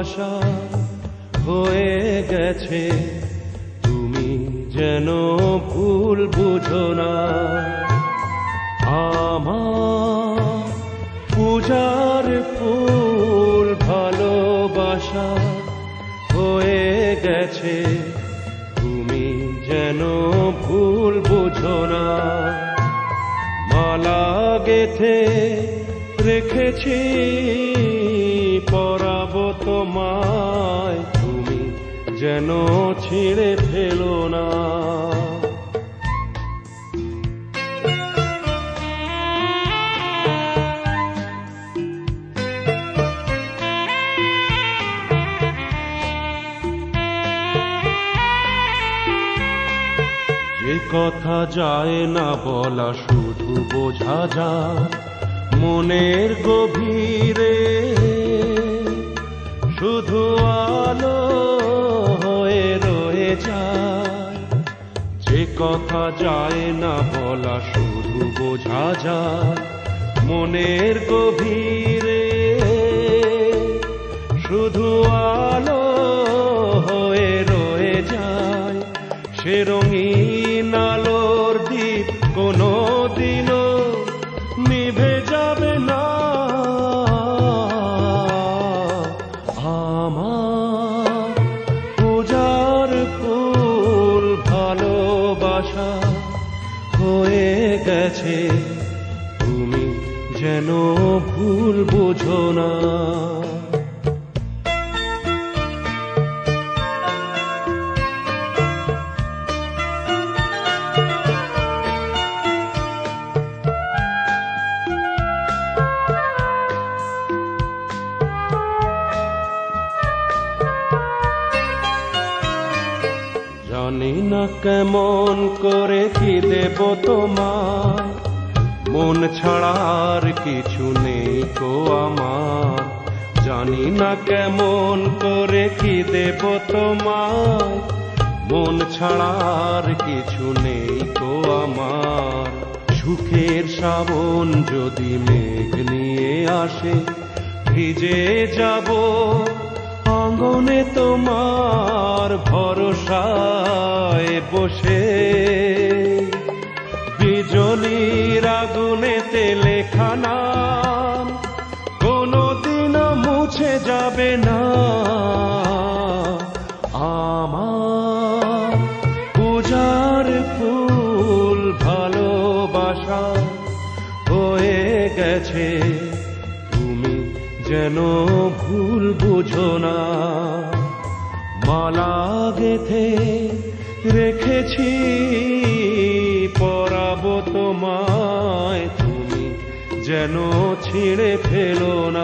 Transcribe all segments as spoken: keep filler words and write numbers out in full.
ভালোবাসা হয়ে গেছে, তুমি যেন ভুল বুঝো না। আমার পূজার ফুল ভালোবাসা হয়ে গেছে, তুমি যেন ভুল বুঝো না। মালা গেথে রেখেছি পরাবো তোমায়, তুমি যেন ছিঁড়ে ফেলো না। যে কথা যায় না বলা শুধু বোঝা যায় মনের গভীরে, শুধু আলো হয়ে রয়ে যায়। যে কথা যায় না বলা শুধু বোঝা যায় মনের গভীরে, শুধু আলো হয়ে রয়ে যায়। সে রঙিন আলোর দ্বীপ কোনো দিনও নিভে যাবে না। আমার পূজার ফুল ভালোবাসা হয়ে গেছে, তুমি যেন ভুল বুঝো না। জানি না কেমন করে কি দেব তোমার, মন ছাড়ার কিছু নেই কো আমার। জানি না কেমন করে কি দেব তোমার, মন ছাড়ার কিছু নেই কো আমার। সুখের শ্রাবণ যদি মেঘ নিয়ে আসে, ভিজে যাব আঙ্গনে তোমার ভরসায় বসে। বিজলির আগুনেতে লেখা নাম কোনদিনও মুছে যাবে না। আমার পূজার ফুল ভালোবাসা হয়ে গেছে, তুমি যেন ভুল বুঝো না। মালা গেথে রেখেছি পরাবো তোমায়, তুমি যেন ছিঁড়ে ফেলো না।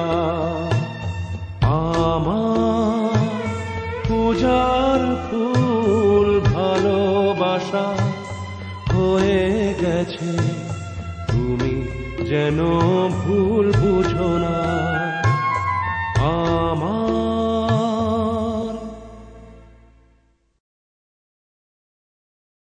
আমার পূজার ফুল ভালোবাসা হয়ে গেছে, তুমি যেন ভুল বুঝো না।